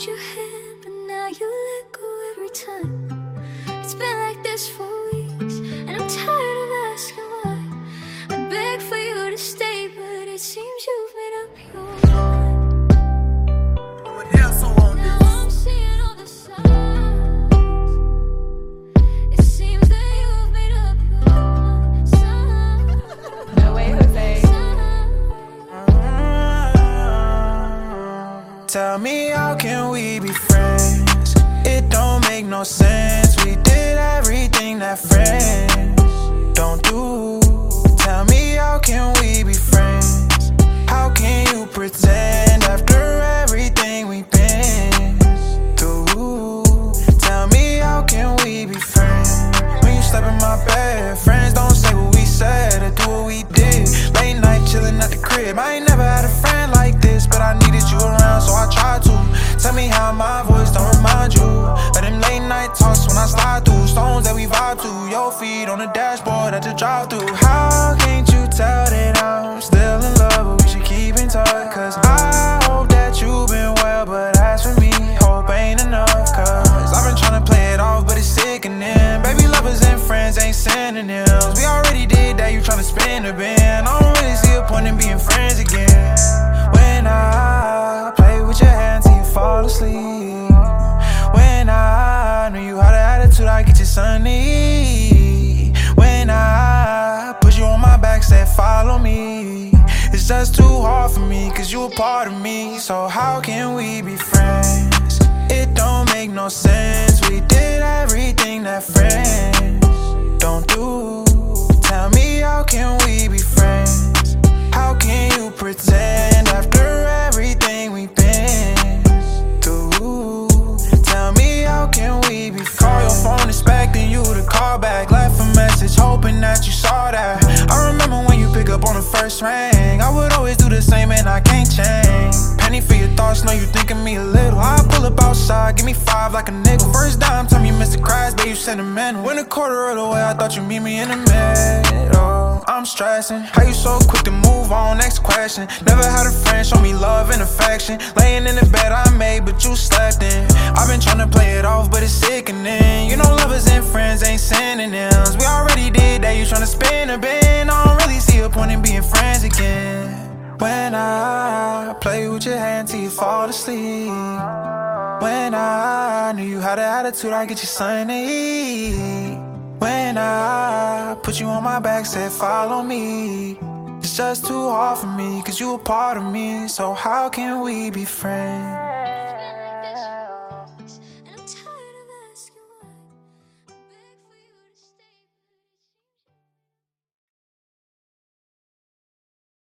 your hand, but now you let go every time. It's been like this for weeks, and I'm tired of asking why. I beg for you to stay, but it seems you've made up your mind. Now I'm seeing all the signs. It seems that you've made up your mind. No way, Jose. Tell me, how can we be friends? It don't make no sense. We did everything that friends don't do. Tell me, how can we be friends? How can you pretend after everything we've been through? Tell me, how can we be friends? When you step in my bed, friends don't say what we said or do what we did. Late night chillin' at the crib. I ain't never had a friend like this, but I needed you around, so I tried to. Tell me how my voice don't remind you of them late night talks when I slide through stones that we vibe to. Your feet on the dashboard at the drive through. How can't you tell that I'm still in love, but we should keep in touch? Cause I hope that you've been well, but as for me, hope ain't enough. Cause I've been trying to play it off, but it's sickening. Baby, lovers and friends ain't synonyms. We already did that, you tryna spin the bin. I don't really see a point in being friends again. When I play with your hands till you fall asleep. When I knew you had an attitude, I get you sunny. When I put you on my back, said follow me. It's just too hard for me, cause you a part of me. So how can we be friends? It don't make no sense. We did everything that friends don't do. Tell me, how can we be friends? How can you pretend after everything we've been through? Tell me, how can we be friends? Call your phone expecting you to call back. Left a message hoping that you saw that. I remember when you pick up on the first ring. I would always do the same and I can't change. Penny for your thoughts, know you think of me a little. I pull up outside, give me 5 like a nickel. First dime, tell me you miss the cries, babe, you sentimental. Went a quarter of the way, I thought you'd meet me in the middle. I'm stressing, how you so quick to move on, next question. Never had a friend show me love and affection. Laying in the bed I made, but you slept in. I've been trying to play it off, but it's sickening. You know lovers and friends ain't synonyms. We already did that, you tryna spin a bin. I don't really see a point in being friends again. When I play with your hand till you fall asleep. When I knew you had an attitude, I get you sunny. When I put you on my back, said follow me. It's just too hard for me, cause you a part of me. So how can we be friends?